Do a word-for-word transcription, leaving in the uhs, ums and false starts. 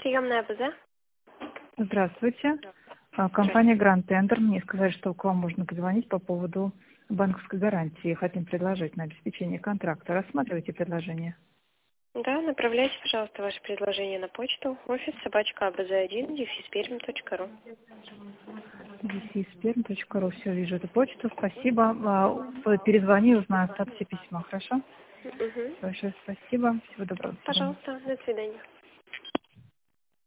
приемная АБЗ. Здравствуйте. А, Компания Grand Tender. Мне сказали, что к вам можно позвонить по поводу банковской гарантии. Хотим предложить на обеспечение контракта. Рассматривайте предложение. Да, направляйте, пожалуйста, ваше предложение на почту. Офис собачка абз один дефис пермь точка ру. дефис пермь точка ру. Все, вижу эту почту. Спасибо. А, Перезвоню, узнаю в статусе письма. Хорошо? Угу. Большое спасибо. Всего доброго. До свидания. Пожалуйста, до свидания.